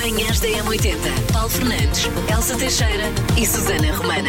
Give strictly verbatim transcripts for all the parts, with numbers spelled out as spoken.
Manhãs da M oitenta. Paulo Fernandes, Elsa Teixeira e Susana Romana.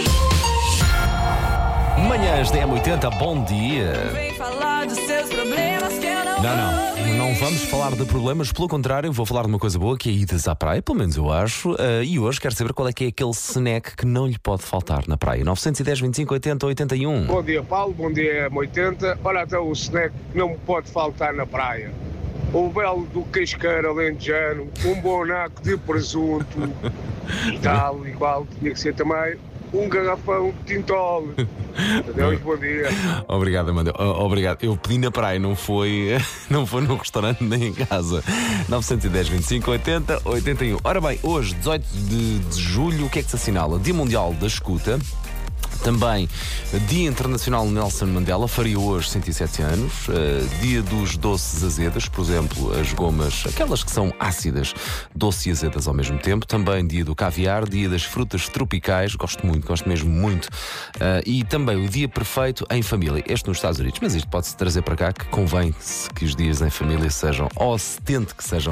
Manhãs da M oitenta, bom dia. Vem falar dos seus problemas que eu não Não, não, não vamos falar de problemas, pelo contrário, vou falar de uma coisa boa, que é idas à praia, pelo menos eu acho. Uh, e hoje quero saber qual é que é aquele snack que não lhe pode faltar na praia. nove um zero, vinte e cinco, oitenta, oitenta e um. Bom dia, Paulo, bom dia, M oitenta. Olha, até o snack que não me pode faltar na praia. O belo do casqueiro alentejano, um bom naco de presunto e tal, igual, tinha que ser também um garrafão de Tintol. Adeus, bom dia. Obrigado, Amanda. O- Obrigado. Eu pedi na praia, não foi, não foi no restaurante nem em casa. nove um zero, vinte e cinco, oitenta, oitenta e um. Ora bem, hoje, dezoito de, de julho, o que é que se assinala? Dia Mundial da Escuta. Também Dia Internacional Nelson Mandela, faria hoje cento e sete anos. Uh, dia dos doces azedas, por exemplo, as gomas, aquelas que são ácidas, doces e azedas ao mesmo tempo. Também dia do caviar, dia das frutas tropicais, gosto muito, gosto mesmo muito. Uh, e também o dia perfeito em família, este nos Estados Unidos. Mas isto pode-se trazer para cá, que convém-se que os dias em família sejam, ou se tente que sejam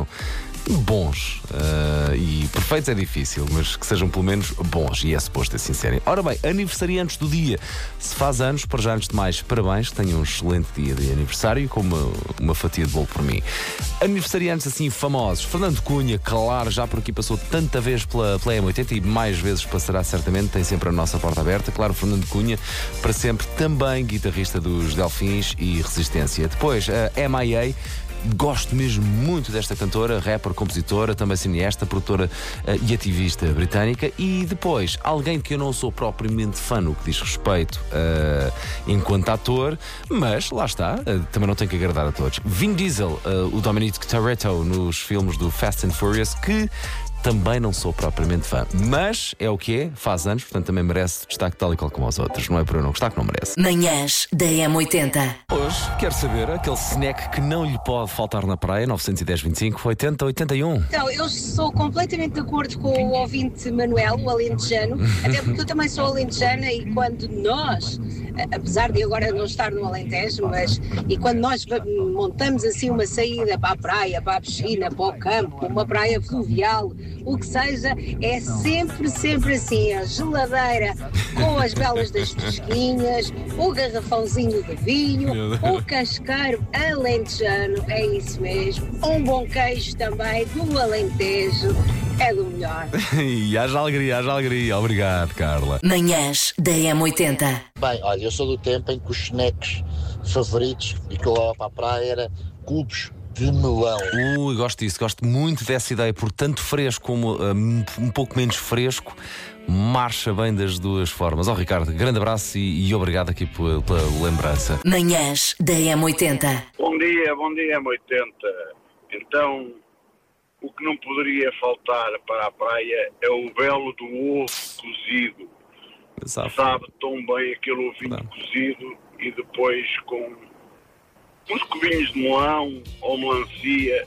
bons. Uh, e perfeitos é difícil, mas que sejam pelo menos bons, e é suposto assim serem. Ora bem, aniversariantes do dia. Se faz anos, para já antes de mais, parabéns, tenham um excelente dia de aniversário, com uma, uma fatia de bolo por mim. Aniversariantes assim famosos: Fernando Cunha, claro, já por aqui passou tanta vez pela, pela M oitenta e mais vezes passará certamente, tem sempre a nossa porta aberta. Claro, Fernando Cunha, para sempre, também guitarrista dos Delfins e Resistência. Depois, a M I A. Gosto mesmo muito desta cantora, rapper, compositora, também cineasta, produtora uh, e ativista britânica. E depois, alguém que eu não sou propriamente fã no que diz respeito uh, enquanto ator, mas lá está, uh, também não tenho que agradar a todos. Vin Diesel, uh, o Dominic Toretto nos filmes do Fast and Furious, que também não sou propriamente fã, mas é o que é, faz anos, portanto também merece destaque tal e qual como os outros. Não é por eu não gostar que não merece. Manhãs da M oitenta. Hoje quero saber aquele snack que não lhe pode faltar na praia. Nove um zero, vinte e cinco, oitenta, oitenta e um. Então, eu sou completamente de acordo com o ouvinte Manuel, o alentejano, até porque eu também sou alentejana e quando nós, a- apesar de agora não estar no Alentejo, mas e quando nós va- montamos assim uma saída para a praia, para a piscina, para o campo, uma praia fluvial, o que seja, é sempre, sempre assim, a geladeira com as belas das fresquinhas, o garrafãozinho de vinho, o casqueiro alentejano, é isso mesmo, um bom queijo também do Alentejo, é do melhor. E haja alegria, haja alegria. Obrigado, Carla. Manhãs da M oitenta. Bem, olha, eu sou do tempo em que os snacks favoritos e que eu levava para a praia era cubos de melão. Ui, gosto disso, gosto muito dessa ideia, por tanto fresco como um, um pouco menos fresco, marcha bem das duas formas. Ó, Ricardo, grande abraço e, e obrigado aqui pela, pela lembrança. Manhãs da M oitenta. Bom dia, bom dia, M oitenta. Então, o que não poderia faltar para a praia é o belo do ovo cozido. Sabe? Sabe tão bem aquele ovinho Não. cozido e depois com uns cubinhos de melão ou melancia.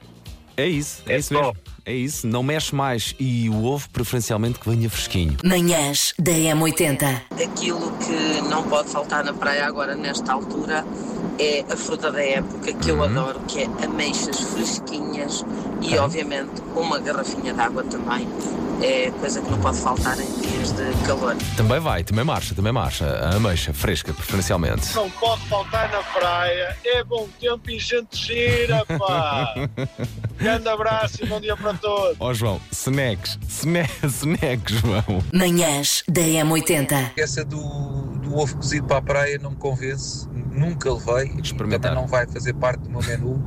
É isso, é, É isso top. mesmo. É isso, não mexe mais. E o ovo, preferencialmente, que venha fresquinho. Manhãs da M oitenta. Aquilo que não pode faltar na praia agora nesta altura é a fruta da época que eu adoro, que é ameixas fresquinhas e obviamente uma garrafinha de água também. É coisa que não pode faltar em dias de calor. Também vai, também marcha, também marcha. A ameixa fresca, preferencialmente. Não pode faltar na praia, é bom tempo e gente gira, pá. Grande abraço e bom dia para todos. Ó, João, snacks, snacks, snacks, João. Manhãs da M oitenta. Essa do, do ovo cozido para a praia não me convence, nunca levei, Experimentar. também não vai fazer parte do meu menu.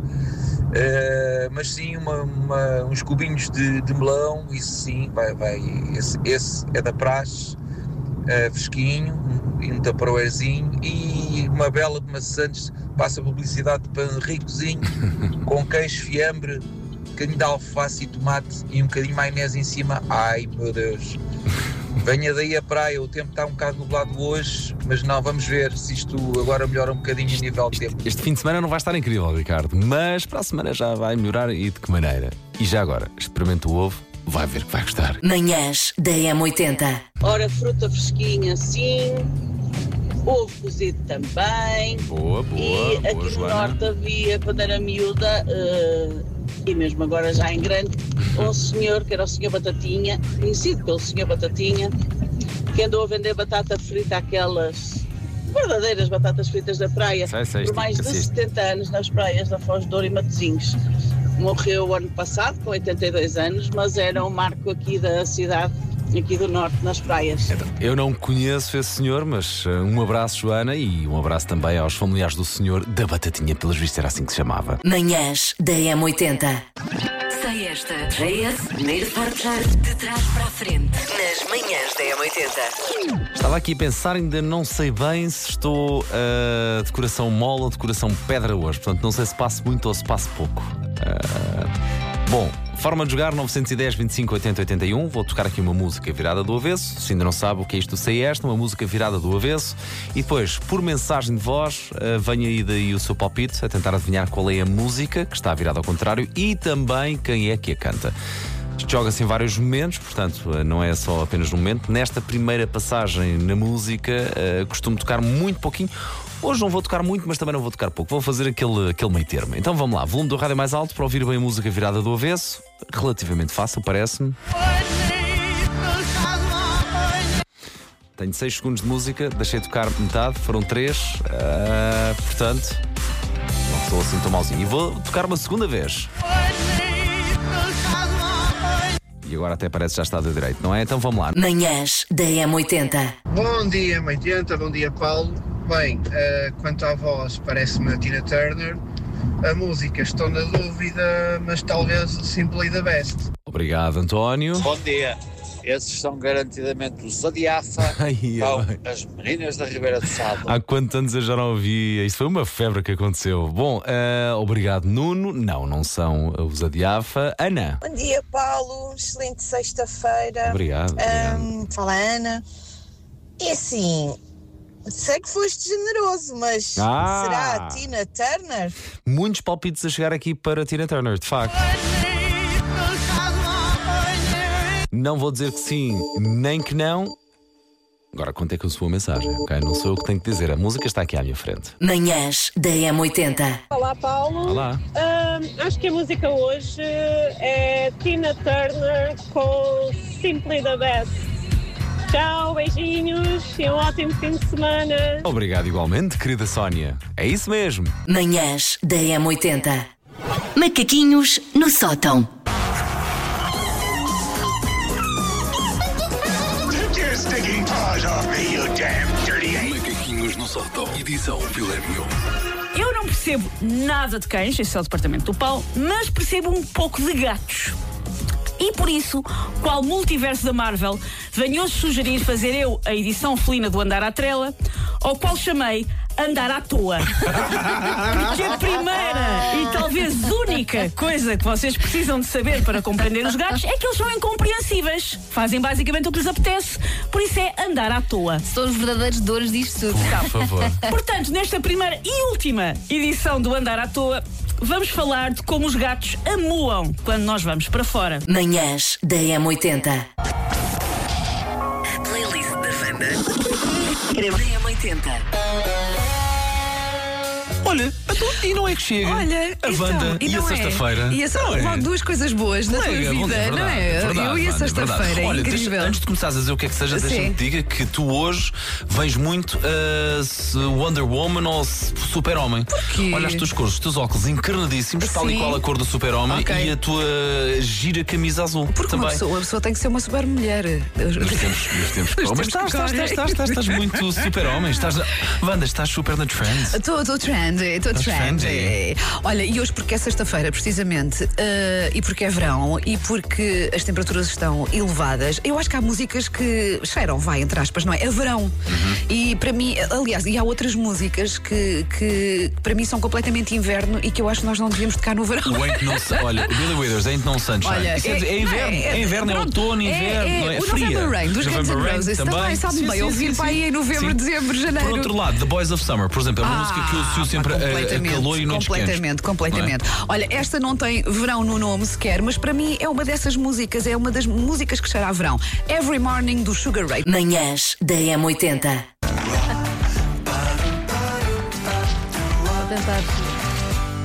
Uh, mas sim uma, uma- uns cubinhos de, de melão, isso sim, vai, vai, esse, esse é da praxe, uh, fresquinho, um, e um taparoezinho e uma bela de maçãs, passa publicidade de pão ricozinho, com queijo, fiambre, um bocadinho de alface e tomate e um bocadinho de maionese em cima. Ai meu Deus, venha daí a praia, o tempo está um bocado nublado hoje, mas não, vamos ver se isto agora melhora um bocadinho a nível de tempo. Este fim de semana não vai estar incrível, Ricardo, mas para a semana já vai melhorar, e de que maneira? E já agora, experimenta o ovo, vai ver que vai gostar. Manhãs da M oitenta. Ora, fruta fresquinha sim, ovo cozido também. Boa, boa, E aqui boa, no Joana. norte havia, quando era miúda, uh, e mesmo agora já em grande, um senhor que era o senhor Batatinha, conhecido pelo senhor Batatinha, que andou a vender batata frita, aquelas verdadeiras batatas fritas da praia, sei, sei, por mais de sim. setenta anos nas praias da Foz de Douro e Matosinhos. Morreu o ano passado, com oitenta e dois anos, mas era um marco aqui da cidade, aqui do norte, nas praias. Eu não conheço esse senhor, mas uh, um abraço, Joana, e um abraço também aos familiares do senhor da Batatinha, pelos vistos era assim que se chamava. Manhãs da M oitenta. Sei esta. J S, primeiro forjar de trás para a frente. Nas manhãs da M oitenta. Estava aqui a pensar, ainda não sei bem se estou uh, de coração mole ou de coração pedra hoje. Portanto, não sei se passo muito ou se passo pouco. Uh, bom, forma de jogar nove um zero, vinte e cinco, oitenta, oitenta e um. Vou tocar aqui uma música virada do avesso. Se ainda não sabe o que é isto, sei esta, uma música virada do avesso. E depois, por mensagem de voz, uh, venha aí daí o seu palpite, a tentar adivinhar qual é a música que está virada ao contrário e também quem é que a canta. Isto joga-se em vários momentos, portanto, não é só apenas um momento. Nesta primeira passagem na música, uh, costumo tocar muito pouquinho. Hoje não vou tocar muito, mas também não vou tocar pouco. Vou fazer aquele, aquele meio termo. Então vamos lá, volume do rádio mais alto para ouvir bem a música virada do avesso. Relativamente fácil, parece-me. Tenho seis segundos de música, deixei tocar metade, foram três. Uh, portanto, não estou assim tão malzinho. E vou tocar uma segunda vez. E agora até parece que já está de direito, não é? Então vamos lá. Manhãs da M oitenta. Bom dia, M oitenta, bom dia, Paulo. Bem, uh, quanto à voz, parece-me a Tina Turner. A música, estou na dúvida, mas talvez o Simply the Best. Obrigado, António. Bom dia. Esses são garantidamente os Zadiafa, com as meninas da Ribeira do Sado. Há quantos anos eu já não ouvi? Isso foi uma febre que aconteceu. Bom, uh, obrigado, Nuno. Não, não são os Zadiafa. Ana. Bom dia, Paulo. Excelente sexta-feira. Obrigado. obrigado. Um, fala, Ana. E assim, sei que foste generoso, mas ah. será a Tina Turner? Muitos palpites a chegar aqui para Tina Turner, de facto. Não vou dizer que sim, nem que não. Agora contei com a sua mensagem, ok? Não sou eu que tenho que dizer. A música está aqui à minha frente. Manhãs da M oitenta. Olá, Paulo. Olá. Uh, acho que a música hoje é Tina Turner com Simply the Best. Tchau, beijinhos e um ótimo fim de semana. Obrigado igualmente, querida Sónia. É isso mesmo. Manhãs da M oitenta. Macaquinhos no sótão. Macaquinhos no sótão, edição Vilério. Eu não percebo nada de cães, esse é o departamento do Paulo, mas percebo um pouco de gatos. E por isso, qual multiverso da Marvel, venho hoje sugerir fazer eu a edição felina do Andar à Trela, ou qual chamei Andar à Toa. Porque a primeira e talvez única coisa que vocês precisam de saber para compreender os gatos é que eles são incompreensíveis. Fazem basicamente o que lhes apetece, por isso é andar à toa. São os verdadeiros dores disto tudo. Por favor. Portanto, nesta primeira e última edição do Andar à Toa, vamos falar de como os gatos amuam quando nós vamos para fora. Manhãs da M oitenta. Playlist da Wanda. Da M oitenta. Olha, e não é que chega Olha, a então, Wanda e, e a sexta-feira. E são é? duas coisas boas na tua é, vida, é verdade, não é? é verdade, Eu e a sexta-feira, é Olha, incrível. Deixa, antes de começares a dizer o que é que seja, deixa-me te diga que tu hoje vens muito uh, Wonder Woman ou Super-Homem. Porquê? Olha as tuas cores, os teus óculos encarnadíssimos, tal e qual a cor do Super-Homem, okay. E a tua gira camisa azul. Porque também. Uma, pessoa, uma pessoa tem que ser uma super-mulher. Nos tempos, nos tempos. Oh, mas estás, estás, estás, estás, estás, estás muito Super-Homem. Estás, Wanda, estás super na trend. Estou trendy, estou trendy. Olha, e hoje porque é sexta-feira, precisamente, uh, e porque é verão, e porque as temperaturas estão elevadas, eu acho que há músicas que cheiram, vai, entre aspas, não é? É verão. Uhum. E para mim, aliás, e há outras músicas que, que para mim são completamente inverno e que eu acho que nós não devíamos tocar no verão. O Ain't No Sunshine. Olha, o Billy Withers, Ain't No Sunshine. Olha, Isso é, é, é inverno, é, é, é inverno, é outono, inverno, é, é, não é? O Fria. November Rain, dos Guns N' Roses, também, também sabe sim, bem, sim, ouvir sim, para aí em novembro, sim. dezembro, janeiro. Por outro lado, The Boys of Summer, por exemplo, é uma ah, música que eu associo sempre a, a calor e noites completamente, quentes. completamente. É? Olha, esta não tem verão no nome sequer, mas para mim é uma dessas músicas, é uma das músicas que cheira a verão. Every Morning do Sugar Ray. Manhãs da M oitenta. Vou tentar.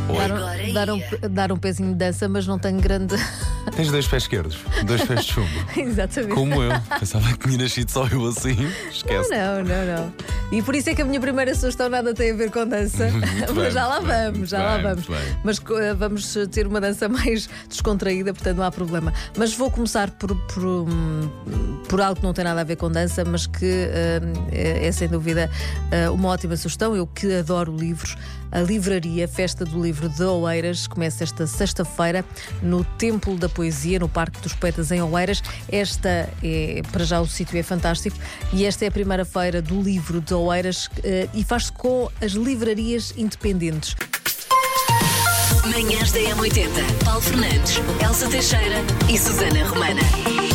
Dar um, dar, um, dar um pezinho de dança, mas não tenho grande. Tens dois pés esquerdos, dois pés de chumbo. Exatamente. Como eu. Pensava que tinha nascido só eu assim. Esquece. Não, não, não, não. E por isso é que a minha primeira sugestão nada tem a ver com dança. Muito Mas bem, já lá muito bem, vamos, já muito lá bem, vamos. muito bem. Mas uh, vamos ter uma dança mais descontraída, portanto não há problema. Mas vou começar por, por, um, por algo que não tem nada a ver com dança, mas que uh, é, é sem dúvida uh, uma ótima sugestão. Eu que adoro livros. A livraria Festa do Livro de Oeiras começa esta sexta-feira no Templo da Poesia, no Parque dos Poetas em Oeiras. Esta é, para já o sítio é fantástico, e esta é a primeira feira do livro de Oeiras e faz-se com as livrarias independentes. Manhãs da M oitenta. Paulo Fernandes, Elsa Teixeira e Susana Romana.